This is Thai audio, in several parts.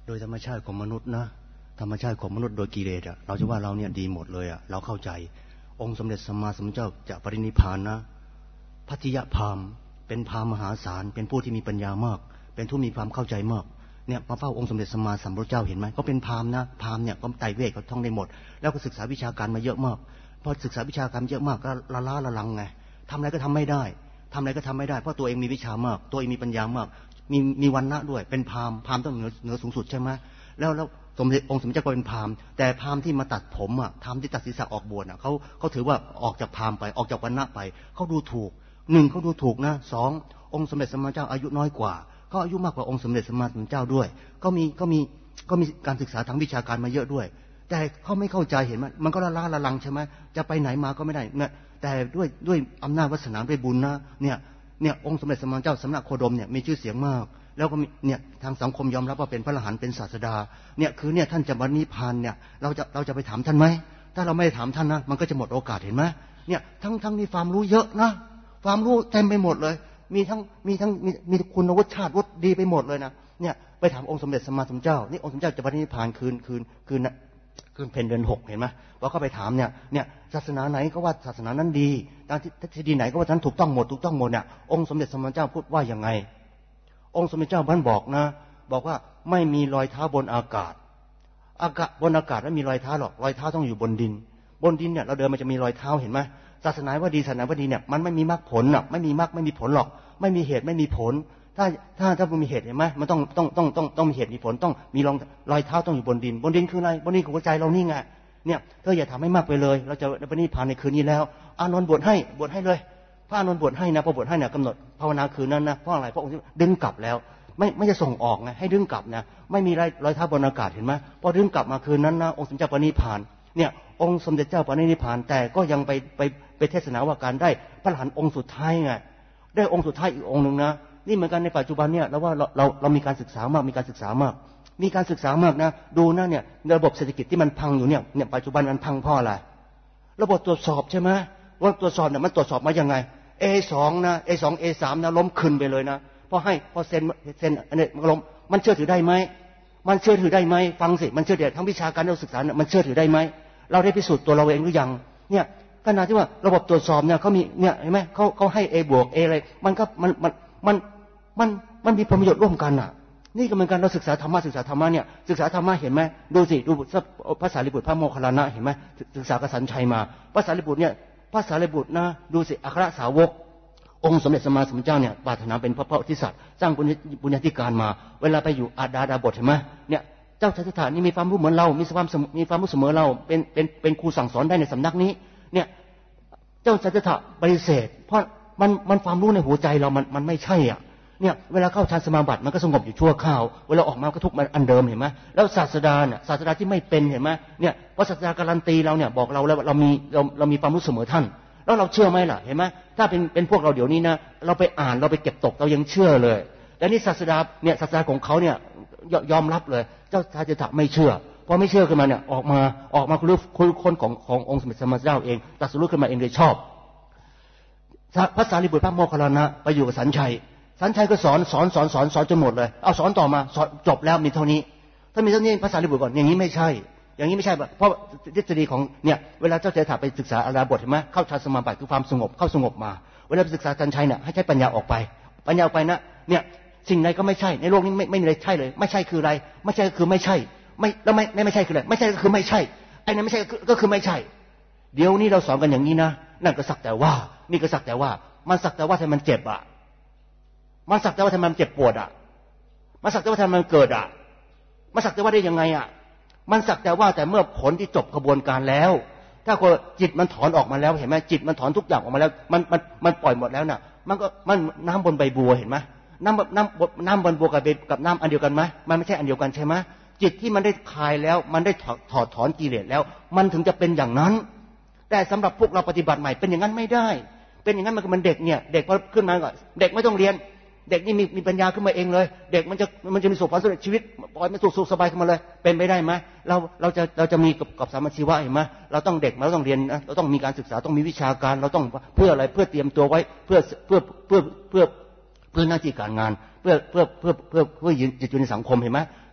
โดยธรรมชาติของมนุษย์นะธรรมชาติของมนุษย์โดยกิเลสเราจะว่าเราเนี่ยดีหมดเลยเราเข้าใจองค์สมเด็จสัมมาสัมพุทธเจ้าจะปรินิพพานนะพัทยพราหมณ์เป็นพราหมณ์มหาศาลเป็นผู้ที่มีปัญญามากเป็นผู้มีความเข้าใจมากเนี่ยมาเฝ้าองค์สมเด็จสัมมาสัมพุทธเจ้าเห็นไหมก็เป็นพราหมณ์นะพราหมณ์เนี่ยก็ไตรเวทเขาท่องได้หมดแล้วก็ศึกษาวิชาการมาเยอะมากพอศึกษาวิชาการเยอะมากก็ละล้าละลังไงทำอะไรก็ทำไม่ได้ทำอะไรก็ทำไม่ได้เพราะตัวเองมีวิชามากตัวเองมีปัญญามากมีวรรณะด้วยเป็นพราหมณ์ต้องเหนือสูงสุดใช่ไหมแล้วสมเด็จองค์สมเด็จเจ้าก็เป็นพราหมณ์แต่พราหมณ์ที่มาตัดผมพราหมณ์ที่ตัดศีรษะออกบวชเขาถือว่าออกจากพราหมณ์ไปออกจากวรรณะไปเขาดูถูกหนึ่งเขาดูถูกนะสององค์สมเด็จสัมมาสัมพุทธเจ้าอายุน้อยกว่าก็อายุมากกว่าองค์สมเด็จสัมมาสัมพุทธเจ้าด้วยก็มีการศึกษาทางวิชาการมาเยอะด้วยแต่เขาไม่เข้าใจเห็นไหมมันก็ละล้าละลังใช่ไหมจะไปไหนมาก็ไม่ได้เนี่ยแต่ด้วยอำนาจวาสนาด้วยบุญนะเนี่ยองค์สมเด็จสัมมาสัมพุทธเจ้าสำนักโคดมเนี่ยมีชื่อเสียงมากแล้วก็เนี่ยทางสังคมยอมรับว่าเป็นพระอรหันต์เป็นศาสดาเนี่ยคือเนี่ยท่านจะบรรลุนิพพานเนี่ยเราจะไปถามท่านไหมถ้าเราไม่ถามท่านนะมันก็จะหมดโอกาสเห็นไหมเนี่ยทั้งมีความรู้เยอะนะความรู้เต็มไปหมดเลยมีคุณวุฒิชาติวุฒิดีไปหมดเลยนะเนี่ยไปถามองค์สมเด็จสัมมาสัมพุทธเจ้านี่องค์สมเด็จเจ้าจะบรรลุนิพพานคืนเพ็ญเดือน 6เห็นไหมพอเขาไปถามเนี่ยศาสนาไหนก็ว่าศาสนานั้นดีทางทฤษฎีไหนก็ว่านั้นถูกต้องหมดเนี่ยองค์สมเด็จสัมมาสัมพุทธเจ้าพูดว่าอย่างไงองค์สมเด็จเจ้าท่านบอกว่าไม่มีรอยเท้าบนอากาศบนอากาศไม่มีรอยเท้าหรอกรอยเท้าต้องอยู่บนดินเนี่ยเราเดินมันจะมีรอยเท้าเห็นไหมศาสนาว่าดีศาสนาว่าดีเนี่ยมันไม่มีมรรคผลไม่มีมรรคไม่มีผลหรอกไม่มีเหตุไม่มีผลถ้ามันมีเหตุเห็นไหมมันต้องมีเหตุมีผลต้องมีรอยเท้าต้องอยู่บนดินคืออะไรบนดินของหัวใจเรานี่ไงเนี่ยเธออย่าทำให้มากไปเลยเราจะไปนิพพานในคืนนี้แล้วอานนท์บวชให้เลยพระอานนท์บวชให้นะพอบวชให้เนี่ยกำหนดภาวนาคืนนั้นนะเพราะอะไรเพราะองค์ดึงกลับแล้วไม่จะส่งออกไงให้ดึงกลับนะไม่มีรอยเท้าบนอากาศเห็นไหมพอดึงกลับมาคืนนั้นนะองค์สมเด็จเจ้าปรินิพพานเนี่ยองค์สมเด็จเจ้าปรินิพพานแต่ก็ยังไปเทศนาว่าการได้พระอรหันต์องค์สุดท้ายไงได้องค์สุดท้ายอีกองค์หนึ่งนะนี่เหมือนกันในปัจจุบันเนี่ยแล้วว่าเรามีการศึกษามากมีการศึกษามากนะดูนะเนี่ยระบบเศรษฐกิจที่มันพังอยู่เนี่ยปัจจุบันมันพังเพราะอะไรระบบตรวจสอบใช่ไหมว่าตรวจสอบเนี่ยมันตรวจสอบมายังไง A2 นะ A2 A3 นะล้มคืนไปเลยนะพอเซ็นอันนี้มันล้มมันเชื่อถือได้ไหมฟังสิมันเชื่อถือทั้งวิชาการเราศึกษาเนี่ยมันเชื่อถือได้ไหมเราได้พิสูจน์ตัวเราเองหรือยังเนี่ยขณะที่ว่าระบบตรวจสอบเนี่ยเขามีเนี่ยเห็นไหมเขาให้ A บวก A อะไรมันก็มันมีผลประโยชน์ร่วมกันอ่ะนี่ก็เหมือนกันเราศึกษาธรรมะเนี่ยศึกษาธรรมะเห็นไหมดูภาษาลิบุตรพระโมคคัลลานะเห็นไหมศึกษากษันชัยมาภาษาลิบุตรนะดูสิอัครสาวกองค์สมเด็จสัมมาสัมพุทธเจ้าเนี่ยปรารถนาเป็นพระโพธิสัตว์สร้างบุญญาธิการมาเวลาไปอยู่อาดาบทเห็นไหมเนี่ยเจ้าชายสิทธัตถะนี่มีความรู้เหมือนเรามีความรู้เสมอเราเป็นครูสั่งสอนได้ในสำนักนี้เนี่ยเจ้าชายสิทธัตถะปฏิเสธเพราะมันความรู้ในหัวใจเรามันไม่ใช่อ่ะเนี่ยเวลาเข้าฌานสมาบัติมันก็สงบอยู่ชั่วคราวเวลาออกมาก็ทุกข์มันอันเดิมเห็นไหมแล้วศาสดาที่ไม่เป็นเห็นไหมเนี่ยพระศาสดาการันตีเราเนี่ยบอกเราแล้วเรามีความรู้เสมอท่านแล้วเราเชื่อไหมล่ะเห็นไหมถ้าเป็นพวกเราเดี๋ยวนี้นะเราไปอ่านเราไปเก็บตกเรายังเชื่อเลยแต่นี่ศาสดาของเขาเนี่ยยอมรับเลยเจ้าชายสิทธัตถะไม่เชื่อพอไม่เชื่อขึ้นมาเนี่ยออกมาคือคนขององค์สมเด็จสัมมาสัมพุทธเจ้าเองตรัสรู้ขึ้นมาเองโดยชอบพระสารีบุตรพระโมคคัลลานะไปอยู่กับสัญชัยก็สอนจนหมดเลยเอาสอนต่อมาสอนจบแล้วมีเท่านี้ถ้ามีเท่านี้พระสารีบุตรก่อนอย่างนี้ไม่ใช่เพราะทฤษฎีของเนี่ยเวลาเจ้าชายสิทธัตถะไปศึกษาอาราบทเห็นไหมเข้าฌานสมาบัติคือความสงบเข้าสงบมาเวลาไปศึกษาสัญชัยเนี่ยให้ใช้ปัญญาออกไปนะเนี่ยสิ่งใดก็ไม่ใช่ในโลกนี้ไม่มีอะไรใช่เลยไม่ใช่คืออะไรไม่ใช่ก็คือไม่ใช่แล้วไม่ใช่คืออะไรไม่ใช่ก็คือไม่ใช่ไอ้นั่นไม่ใช่ก็คือไม่ใช่เดี๋ยวนี้เราสอนกันอย่างนี้นะนั่นก็สักแต่ว่านี่ก็สักแต่ว่ามันสักแต่ว่าทำไมมันเจ็บอ่ะมันสักแต่ว่าทำไมมันเจ็บปวดอ่ะมันสักแต่ว่าทำไมมันเกิดอ่ะมันสักแต่ว่าได้ยังไงอ่ะมันสักแต่ว่าแต่เมื่อผลที่จบกระบวนการแล้วถ้าคนจิตมันถอนออกมาแล้วเห็นไหมจิตมันถอนทุกอย่างออกมาแล้วมันปล่อยหมดแล้วน่ะมันน้ำบนใบบัวเห็นไหมน้ำบนบัวกับน้ำอันเดียวกันไหมมันไม่ใช่อันเดียวกันใช่ไหมจิตที่มันได้คลายแล้วมันได้ถอดถอนกิเลสแล้วมันถึงจะเป็นอย่างนั้นแต่สำหรับพวกเราปฏิบัติใหม่เป็นอย่างนั้นไม่ได้เป็นอย่างนั้นมันเด็กเนี่ยเด็กพอขึ้นมาก่อนเด็กไม่ต้องเรียนเด็กนี่มีปัญญาขึ้นมาเองเลยเด็กมันจะมีสุขความสำเร็จชีวิตปล่อยมันสุขสบายขึ้นมาเลยเป็นไปได้ไหมเราจะมีกับสามัญชีวะเห็นไหมเราต้องเด็กเราต้องเรียนนะเราต้องมีการศึกษาต้องมีวิชาการเราต้องเพื่ออะไรเพื่อเตรียมตัวไว้เพื่อหน้าที่การงานเพื่อยืนอยู่ในสังคมเห็นไหม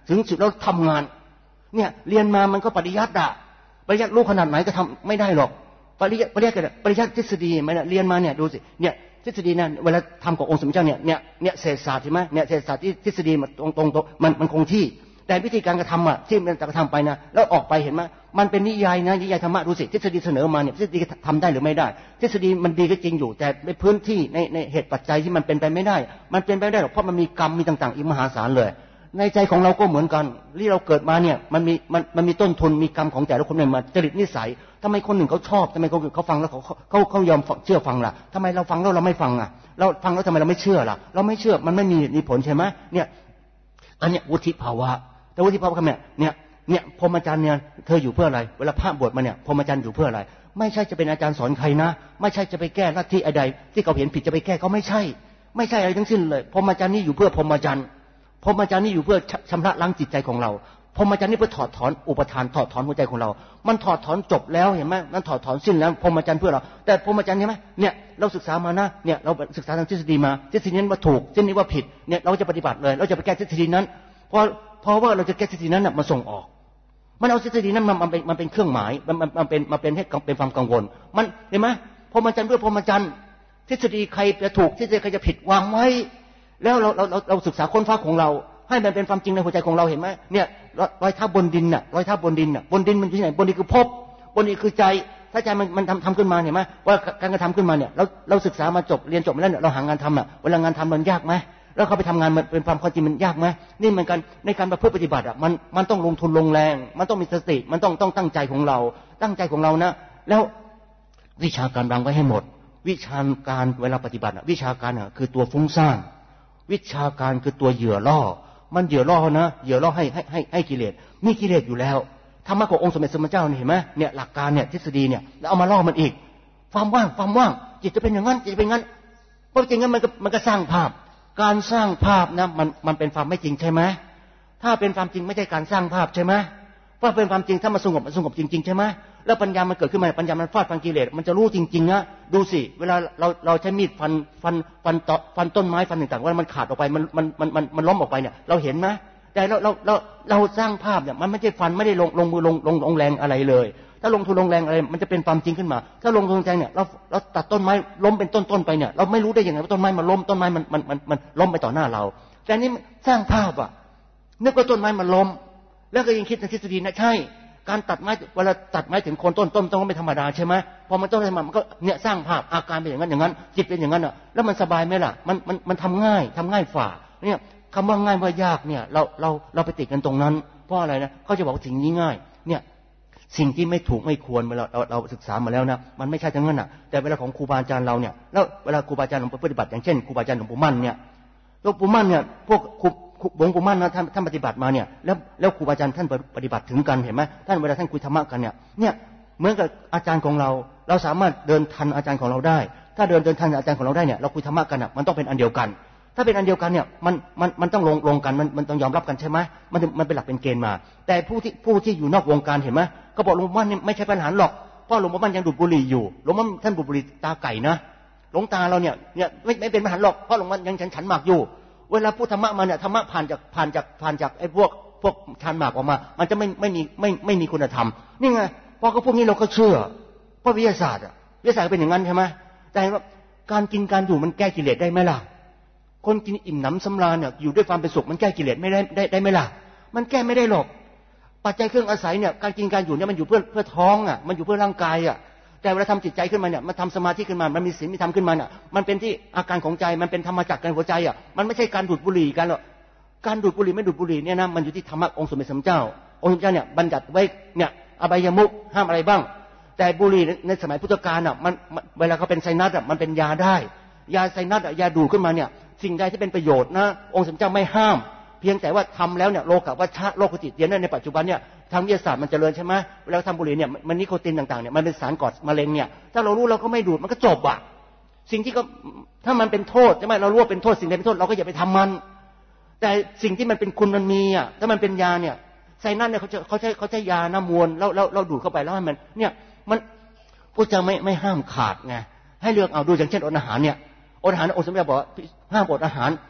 ถึงจุดแล้วทำงานเนี่ยเรียนมามันก็ปริยัติปริยัติรู้ขนาดไหนก็ทำไม่ได้หรอกปริยัติทฤษฎีไหมเรียนมาเนี่ยดูสิเนี่ยทฤษฎีเนี่ยเวลาทำกับองค์สมเด็จเจ้าเนี่ยเศรษฐศาสตร์ใช่ไหมเนี่ยเศรษฐศาสตร์ที่ทฤษฎีมันตรงมันคงที่แต่วิธีการกระทำที่มันจะกระทำไปนะแล้วออกไปเห็นไหมมันเป็นนิยายนะนิยายธรรมะดูสิทฤษฎีเสนอมาเนี่ยทฤษฎีทำได้หรือไม่ได้ทฤษฎีมันดีก็จริงอยู่แต่ในพื้นที่ในเหตุปัจจัยที่มันเป็นไปไม่ได้มันเป็นไปไม่ได้หรอกเพราะมันมีกรรมมีต่างๆอีกมหาศาลเลยในใจของเราก็เหมือนกันที่เราเกิดมาเนี่ยมันมีต้นทุนมีกรรมของแต่ละคนเนี่ยมาจริตนิสัยทำไมคนหนึ่งเขาชอบทำไมคนอื่นเขาฟังแล้วเขายอมเชื่อฟังล่ะทำไมเราฟังแล้วเราไม่ฟังเราฟังแล้วทำไมเราไม่เชื่อล่ะเราไม่เชื่อมันไม่มีผลใช่ไหมเนี่ยอันเนี้ยวุฒิภาวะแต่วุฒิภาวะเนี่ยพรหมจรรย์เนี่ยเธออยู่เพื่ออะไรเวลาพระบวชมาเนี่ยพรหมจรรย์อยู่เพื่ออะไรไม่ใช่จะเป็นอาจารย์สอนใครนะไม่ใช่จะไปแก้ลัทธิใดที่เขาเห็นผิดจะไปแก้ก็ไม่ใช่อะไรทั้งสิ้นเลยพรหมจรรย์นี่อยู่เพื่อพรหมจรรย์พรหมจรรย์นี่อยู่เพื่อชำระล้างจิตใจของเราพรหมจรรย์นี่เพื่อถอดถอนอุปทานถอดถอนหัวใจของเรามันถอดถอนจบแล้วเห็นไหมมันถอดถอนสิ้นแล้วพรหมจรรย์เพื่อเราแต่พรหมจรรย์ใช่ไหมเนี่ยเราศึกษามานะเนี่ยเราศึกษาทางทฤษฎีมาทฤษฎีนั้นว่าถูกทฤษฎีว่าผิดเนี่ยเราจะปฏิบัติเลยเราจะไปแก้ทฤษฎีนั้นเพราะว่าเราจะแก้ทฤษฎีนั้นมาส่งออกมันเอาทฤษฎีนั้นมันเป็นเครื่องหมายมันเป็นให้เป็นความกังวลมันเห็นไหมพรหมจรรย์เพื่อพรหมจรรย์ทฤษฎีใครจะถูกทฤษฎีใครจะผิดวางไว้แล้วเราศึกษาค้นฟ้าของเราให้มันเป็นความจริงในหัวใจของเราเห็นไหมเนี่ยรอยเท้าบนดินรอยเท้าบนดินบนดินมันอยู่ที่ไหนบนดินคือภพบนดินคือใจถ้าใจมันทำขึ้นมาเห็นไหมว่าการกระทำขึ้นมาเนี่ยเราศึกษามาเรียนจบมาแล้วเนี่ยเราหางานทำเวลางานทำมันยากไหมแล้วเขาไปทำงานมันเป็นความจริงมันยากไหมนี่เหมือนกันในการประพฤติปฏิบัติมันต้องลงทุนลงแรงมันต้องมีสติมันต้องตั้งใจของเรานะแล้ววิชาการวางไว้ให้หมดวิชาการเวลาปฏิบัติวิชาการคือตัวฟุ้งซ่านวิชาการคือตัวเหยื่อล่อมันเหยื่อล่อนะเหยื่อล่อให้กิเลสมีกิเลสอยู่แล้วธรรมะขององค์สมเด็จสมมาเจ้าเห็นไหมเนี่ยหลักการเนี่ยทฤษฎีเนี่ยแล้วเอามาล่อมันอีกความว่างจิตจะเป็นอย่างนั้นจิตจะเป็นงั้นเพราะจริงงั้นมันก็สร้างภาพการสร้างภาพนะมันเป็นความไม่จริงใช่ไหมถ้าเป็นความจริงไม่ใช่การสร้างภาพใช่ไหมเพราะเป็นความจริงถ้ามันสงบจริงๆใช่ไหมแล้วปัญญามันเกิดขึ้นมาปัญญามันฟาดฟันกิเลสมันจะรู้จริงๆนะดูสิเวลาเราใช้มีดฟันต้นไม้ฟันต่างๆว่ามันขาดออกไปมันล้มออกไปเนี่ยเราเห็นไหมแต่เราสร้างภาพเนี่ยมันไม่ใช่ฟันไม่ได้ลงมือลงแรงอะไรเลยถ้าลงทุนลงแรงอะไรมันจะเป็นความจริงขึ้นมาถ้าลงทุนแรงเนี่ยเราตัดต้นไม้ล้มเป็นต้นไปเนี่ยเราไม่รู้ได้ยังไงว่าต้นไม้มันล้มต้นไม้มันล้มไปต่อหน้าเราแต่นี่สร้างภาพนึกว่าต้นไม้มันล้มแล้วก็ยังคิดในทฤษฎีนะใช่การตัดไม้เวลาตัดไม้ถึงโคนต้นต้องไม่ธรรมดาใช่ไหมพอมันต้องทำมันก็เนี่ยสร้างภาพอาการเป็นอย่างนั้นจิตเป็นอย่างนั้นแล้วมันสบายไหมล่ะมันทำง่ายฝ่าเนี่ยคำว่าง่ายว่ายากเนี่ยเราไปติดกันตรงนั้นเพราะอะไรนะเขาจะบอกสิ่งนี้ง่ายเนี่ยสิ่งที่ไม่ถูกไม่ควรเราศึกษามาแล้วนะมันไม่ใช่ทั้งนั้นแต่เวลาของครูบาอาจารย์เราเนี่ยแล้วเวลาครูบาอาจารย์เราปฏิบัติอย่างเช่นครูบาอาจารย์หลวงปู่มั่นเนี่ยหลวงปู่มั่นเนี่ยพวกหลวงปู่มั่นนะท่านปฏิบัติมาเนี่ยแล้วครูบาอาจารย์ท่านปฏิบัติถึงกันเห็นไหมท่านเวลาท่านคุยธรรมะกันเนี่ยเหมือนกับอาจารย์ของเราสามารถเดินทันอาจารย์ของเราได้ถ้าเดินทันอาจารย์ของเราได้เนี่ยเราคุยธรรมะกันมันต้องเป็นอันเดียวกันถ้าเป็นอันเดียวกันเนี่ยมันต้องลงกันมันต้องยอมรับกันใช่ไหมมันเป็นหลักเป็นเกณฑ์มาแต่ผู้ที่อยู่นอกวงการเห็นไหมก็บอกหลวงปู่มั่นไม่ใช่ปัญหาหรอกเพราะหลวงปู่มั่นยังดูดบุหรี่อยู่หลวงปู่มั่นท่านดูดบุหรี่ตาไก่นะหลวงตาเราเนี่ยไม่เป็นปัญหาหรอกเพราะหลวงปู่มั่นยังฉันหมากอยู่เวลาพูดธรรมะมาเนี่ยธรรมะผ่านจากไอ้พวกชันหมากออกมามันจะไม่มีคุณธรรมนี่ไงพอก็พวกนี้เราก็เชื่อเพราะวิทยาศาสตร์เป็นอย่างนั้นใช่ไหมแต่ว่าการกินการอยู่มันแก้กิเลสได้ไหมล่ะคนกินอิ่มหนำสำราญเนี่ยอยู่ด้วยความเป็นสุขมันแก้กิเลสไม่ได้ไหมล่ะมันแก้ไม่ได้หรอกปัจจัยเครื่องอาศัยเนี่ยการกินการอยู่เนี่ยมันอยู่เพื่อท้องมันอยู่เพื่อร่างกายแต่เวลาทำจิตใจขึ้นมาเนี่ยมันทำสมาธิขึ้นมามันมีศีลมีธรรมขึ้นมาเนี่ยมันเป็นที่อาการของใจมันเป็นธรรมจักรในหัวใจมันไม่ใช่การดูดบุหรี่กันหรอกการดูดบุหรี่ไม่ดูดบุหรี่เนี่ยนะมันอยู่ที่ธรรมะองค์สมเด็จสมเด็จเจ้าองค์สมเด็จเจ้าเนี่ยบัญญัติไว้เนี่ยอบายมุขห้ามอะไรบ้างแต่บุหรี่ในสมัยพุทธกาลมันเวลาเขาเป็นไซนัสมันเป็นยาได้ยาไซนัสยาดูดขึ้นมาเนี่ยสิ่งใดที่เป็นประโยชน์นะองค์สมเด็จเจ้าไม่ห้ามเพียงแต่ว่าทำแล้วเนี่ยโลกวัชชะโลกจิตเย็นในปัจจุบันเนี่ยทางวิทยาศาสตร์มันเจริญใช่ไหมเวลาทำบุหรี่เนี่ยมันนิโคตินต่างๆเนี่ยมันเป็นสารก่อมะเร็งเนี่ยถ้าเรารู้เราก็ไม่ดูดมันก็จบสิ่งที่ก็ถ้ามันเป็นโทษใช่ไหมเรารู้ว่าเป็นโทษสิ่งใดเป็นโทษเราก็อย่าไปทำมันแต่สิ่งที่มันเป็นคุณมันมีถ้ามันเป็นยาเนี่ยไซนัสเนี่ยเขาใช้ยาน้ำมวลเราดูดเข้าไปแล้วมันเนี่ยมันพระเจ้าไม่ห้ามขาดไงให้เลือกเอาดูอย่างเช่นอดอาหารเนี่ยอดอาหารองค์สมเด็จบอกห้ามอดอาหาร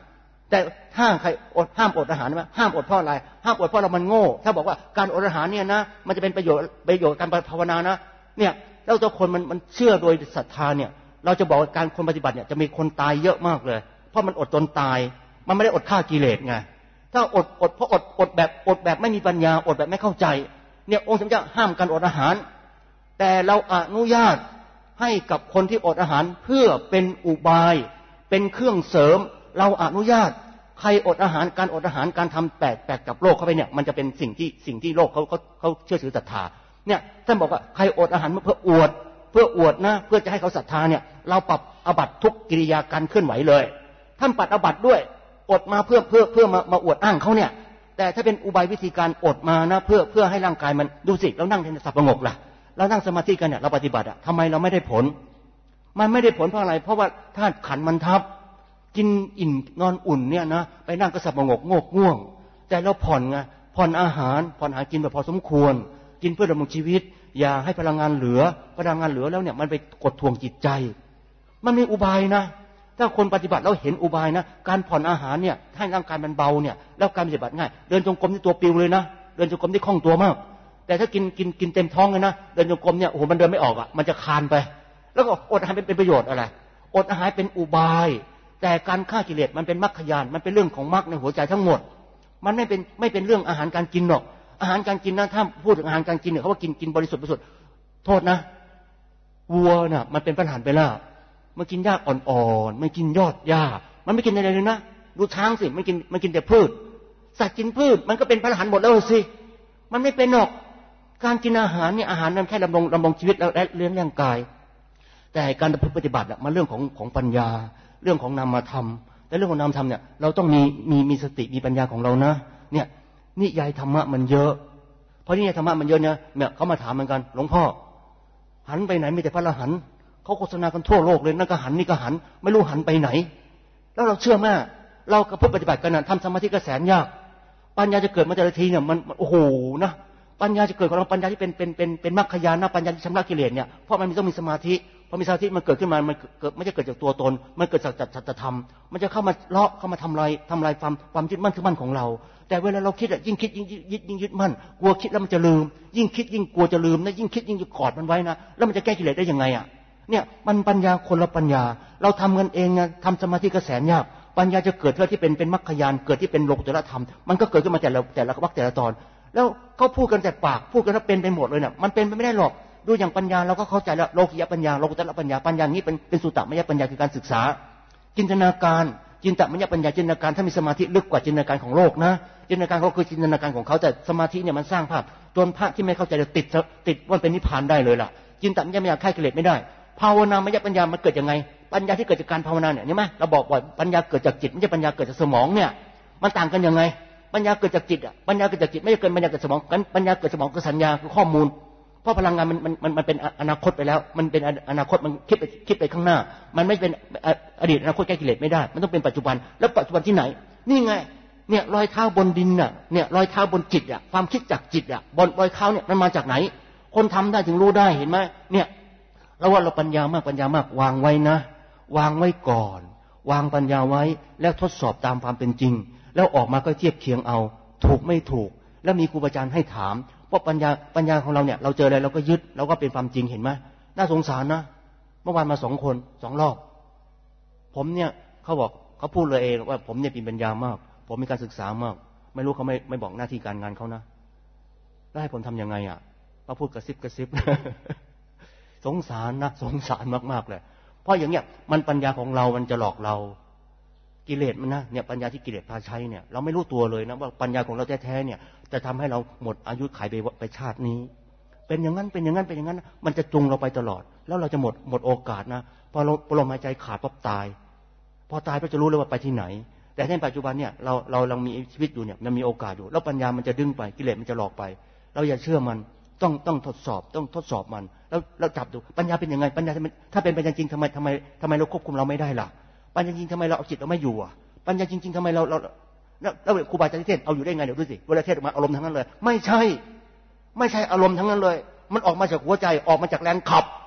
แต่ห้ามใครอดห้ามอดอาหารไหมห้ามอดเพราะอะไรห้ามอดเพราะเรามันโง่ถ้าบอกว่าการอดอาหารเนี่ยนะมันจะเป็นประโยชน์การภาวนานะเนี่ยแล้วตัวคนมันเชื่อโดยศรัทธาเนี่ยเราจะบอกว่าการคนปฏิบัติเนี่ยจะมีคนตายเยอะมากเลยเพราะมันอดจนตายมันไม่ได้อดฆ่ากิเลสไงถ้าอดเพราะอดแบบไม่มีปัญญาอดแบบไม่เข้าใจเนี่ยองค์สมเด็จห้ามการอดอาหารแต่เราอนุญาตให้กับคนที่อดอาหารเพื่อเป็นอุบายเป็นเครื่องเสริมเราอนุญาตใครอดอาหารการอดอาหารการทำแปลกกับโลกเข้าไปเนี่ยมันจะเป็นสิ่งที่โลกเขาเชื่อถือศรัทธาเนี่ยท่านบอกว่าใครอดอาหารเพื่ออวดนะเพื่อจะให้เขาศรัทธาเนี่ยเราปรับอาบัติทุกกิริยาการเคลื่อนไหวเลยท่านปัดอาบัติด้วยอดมาเพื่อมาอวดอ้างเขาเนี่ยแต่ถ้าเป็นอุบายวิธีการอดมานะเพื่อให้ร่างกายมันดูสิเรานั่งในสับประงกล่ะเรานั่งสมาธิกันเนี่ยเราปฏิบัติทำไมเราไม่ได้ผลมันไม่ได้ผลเพราะอะไรเพราะว่าธาตุขันธ์มันทับกินอิ่มนอนอุ่นเนี่ยนะไปนั่งกระสับกระงกง่วงแต่เราผ่อนไงผ่อนอาหารกินแบบพอสมควรกินเพื่อดำรงชีวิตอย่าให้พลังงานเหลือแล้วเนี่ยมันไปกดทวงจิตใจมันมีอุบายนะถ้าคนปฏิบัติเราเห็นอุบายนะการผ่อนอาหารเนี่ยให้ร่างกายมันเบาเนี่ยแล้วการปฏิบัติง่ายเดินจงกรมที่ตัวปิวเลยนะเดินจงกรมที่คล่องตัวมากแต่ถ้ากินเต็มท้องเลยนะเดินจงกรมเนี่ยโอ้โหมันเดินไม่ออกอ่ะมันจะคานไปแล้วก็อดอาหารเป็นประโยชน์อะไรอดอาหารเป็นอุบายแต่การฆ่ากิเลสมันเป็นมรรคญาณมันเป็นเรื่องของมรรคในหัวใจทั้งหมดมันไม่เป็นเรื่องอาหารการกินหรอกอาหารการกินนะถ้าพูดถึงอาหารการกินเนี่ยเขาว่ากินบริสุทธิ์โทษนะวัวน่ะมันเป็นปัญหาไปแล้วมันกินหญ้าอ่อนๆไม่กินยอดหญ้ามันไม่กินอะไรเลยนะดูช้างสิมันกินแต่พืชสัตว์กินพืชมันก็เป็นปัญหาหมดแล้วสิมันไม่เป็นหรอกการกินอาหารเนี่ยอาหารนั้นแค่ดำรงชีวิตและเลี้ยงร่างกายแต่การปฏิบัติมันเรื่องของปัญญาเรื่องของนามธรรมแต่เรื่องของนามธรรมเนี่ยเราต้องมีสติมีปัญญาของเรานะเนี่ยนิยายธรรมะมันเยอะเพราะนิยายธรรมะมันเยอะเนี่ยเขามาถามเหมือนกันหลวงพ่อหันไปไหนมีแต่พระอรหันต์เขาโฆษณากันทั่วโลกเลยนั่นก็หันนี่ก็หันไม่รู้หันไปไหนแล้วเราเชื่อมากเรากับผู้ปฏิบัติกันทำสมาธิก็แสนยากปัญญาจะเกิดมาแต่ละทีเนี่ยมันโอ้โหนะปัญญาจะเกิดของเราปัญญาที่เป็นมรรคญาณนะปัญญาที่ชำระกิเลสเนี่ยเพราะมันต้องมีสมาธิพอมีสมาธิมันเกิดขึ้นมามันเกิดไม่ใช่เกิดจากตัวตนมันเกิดจากสัจธรรมมันจะเข้ามาเลาะเข้ามาทำลายความยึดมั่นถือมั่นของเราแต่เวลาเราคิดยิ่งคิดยิ่งยึดมั่นกลัวคิดแล้วมันจะลืมยิ่งคิดยิ่งกลัวจะลืมนะยิ่งคิดยิ่งจะกอดมันไว้นะแล้วมันจะแก้กิเลสได้ยังไงอ่ะเนี่ยมันปัญญาคนละปัญญาเราทำกันเองนะทำสมาธิก็แสนยากปัญญาจะเกิดเพื่อที่เป็นมรรคญาณเกิดที่เป็นโลกุตตรธรรมมันก็เกิดขึ้นมาแต่ละวรรคแต่ละตอนแล้วเขาพูดกันแต่ปากพูดกันแล้วเป็นไปหมดเลยเนี่ยมันเป็นไปไม่ได้หรอกดูอย่างปัญญาเราก็เข้าใจแล้วโลกิยปัญญาโลกุตตรปัญญานี้เป็นสุตตมยปัญญาคือการศึกษาจินตนาการจินตมยปัญญาจินตนาการถ้ามีสมาธิลึกกว่าจินตนาการของโลกนะจินตนาการเขาคือจินตนาการของเขาแต่สมาธิเนี่ยมันสร้างภาพตัวภาพที่ไม่เข้าใจจะติดว่าเป็นนิพพานได้เลยล่ะจินตมยปัญญาฆ่ากิเลสไม่ได้ภาวนามยปัญญามันเกิดยังไงปัญญาที่เกิดจากการภาวนาเนี่ยใช่ไหมเราบอกว่าปัญญาเกิดจากจิตไม่ใช่ปัญญาเกิดจากสมองเนี่ยมันต่างกันยังไงปัญญาเกิดจากจิตอ่ะปัญญาเกิดจากจิตไม่ใช่เกิดปัญญาเกิดสมองปัญญาเกิดสมองคือสัญญาคือข้อมูลเพราะพลังงานมันเป็นอนาคตไปแล้วมันเป็นอนาคตมันคิดไปข้างหน้ามันไม่เป็นอดีตอนาคตแก้กิเลสไม่ได้มันต้องเป็นปัจจุบันแล้วปัจจุบันที่ไหนนี่ไงเนี่ยรอยเท้าบนดินน่ะเนี่ยรอยเท้าบนจิตอ่ะความคิดจากจิตอ่ะบนรอยเท้าเนี่ยมันมาจากไหนคนทำได้ถึงรู้ได้เห็นไหมเนี่ยเราว่าเราปัญญามากวางไว้นะวางไว้ก่อนวางปัญญาไว้แล้วทดสอบตามความเป็นจริงแล้วออกมาก็เทียบเคียงเอาถูกไม่ถูกแล้วมีครูบาอาจารย์ให้ถามเพราะปัญญาของเราเนี่ยเราเจออะไรเราก็ยึดเราก็เป็นความจริงเห็นไหมน่าสงสารนะเมื่อวานมา2 รอบผมเนี่ยเขาบอกเขาพูดเลยเองว่าผมเนี่ยมีปัญญามากผมมีการศึกษามากไม่รู้เขาไม่บอกหน้าที่การงานเขานะแล้วให้ผมทำยังไงอ่ะมาพูดกระซิบ สงสารนะสงสารมากๆเลยเพราะอย่างเนี้ยมันปัญญาของเรามันจะหลอกเรากิเลสมันนะเนี่ยปัญญาที่กิเลสพาใช้เนี่ยเราไม่รู้ตัวเลยนะว่าปัญญาของเราแท้ๆเนี่ยจะทำให้เราหมดอายุขัยไปชาตินี้เป็นอย่างนั้นมันจะจุงเราไปตลอดแล้วเราจะหมดโอกาสนะพอลมหายใจขาดปั๊บตายพอตายเราจะรู้เลยว่าไปที่ไหนแต่ในปัจจุบันเนี่ยเรามีชีวิตอยู่เนี่ยมันมีโอกาสอยู่แล้วปัญญามันจะดึงไปกิเลสมันจะหลอกไปเราอย่าเชื่อมันต้องทดสอบมันแล้วจับดูปัญญาเป็นยังไงปัญญาถ้าเป็นปัญญาจริงทำไมเราควบคุมเราไม่ได้ล่ะปัญญาจริงทำไมเราเอาจิตเราไม่อยู่อ่ะปัญญาจริงทำไมเราแล้วครูบาอาจารย์เทศเอาอยู่ได้ไงเดี๋ยวดูสิเวลาเทศออกมาอารมณ์ทั้งนั้นเลยไม่ใช่อารมณ์ทั้งนั้นเลยมันออกมาจากหัวใจออกมาจากแรงขับ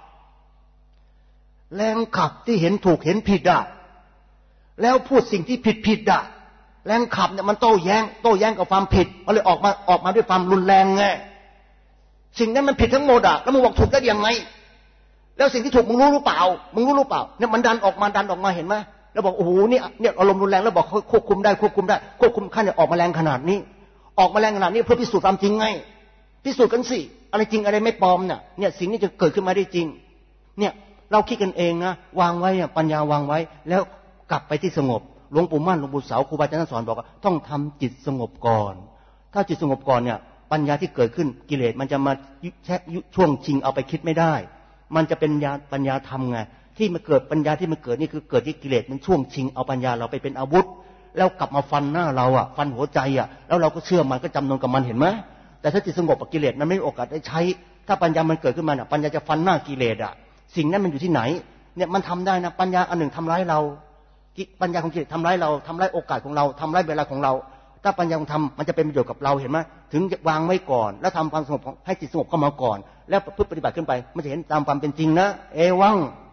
ที่เห็นถูกเห็นผิดอ่ะแล้วพูดสิ่งที่ผิดอ่ะแรงขับเนี่ยมันโต้แย้งกับความผิดมันเลยออกมาด้วยความรุนแรงไงสิ่งนั้นมันผิดทั้งหมดอ่ะแล้วมึงบอกถูกได้ยังไงแล้วสิ่งที่ถูกมึงรู้หรือเปล่าเนี่ยมันดันออกมาเห็นไหมแล้วบอกโอ้โหเนี่ยอารมณ์รุนแรงแล้วบอกควบคุมได้ควบคุมขั้นเนี่ยออกมาแรงขนาดนี้เพื่อพิสูจน์ความจริงไงพิสูจน์กันสิอะไรจริงอะไรไม่ปลอมเนี่ยสิ่งนี้จะเกิดขึ้นมาได้จริงเนี่ยเราคิดกันเองนะวางไว้ปัญญาวางไว้แล้วกลับไปที่สงบหลวงปู่มั่นหลวงปู่เสาครูบาอาจารย์สอนบอกว่าต้องทำจิตสงบก่อนถ้าจิตสงบก่อนเนี่ยปัญญาที่เกิดขึ้นกิเลสมันจะมาช่วงชิงเอาไปคิดไม่ได้มันจะเป็นปัญญาธรรมไงที่มันเกิดปัญญาที่มันเกิดนี่คือเกิดที่กิเลสมันช่วงชิงเอาปัญญาเราไปเป็นอาวุธแล้วกลับมาฟันหน้าเราอ่ะฟันหัวใจอ่ะแล้วเราก็เชื่อมันก็จำนนกับมันเห็นไหมแต่ถ้าจิตสงบกับกิเลสมันไม่มีโอกาสได้ใช้ถ้าปัญญามันเกิดขึ้นมาปัญญาจะฟันหน้ากิเลสอ่ะสิ่งนั้นมันอยู่ที่ไหนเนี่ยมันทำได้นะปัญญาอันหนึ่งทำร้ายเราปัญญาของกิเลสทำร้ายเราทำร้ายโอกาสของเราทำร้ายเวลาของเราถ้าปัญญาของธรรมมันจะเป็นประโยชน์กับเราเห็นไหมถึงวางไว้ก่อนแล้วทำความสงบให้จิตสงบเข้ามาก่อนแล้วปฏิบัติขึ้นไปมันจะเห็นตามความเป็นจริงนะเอวัง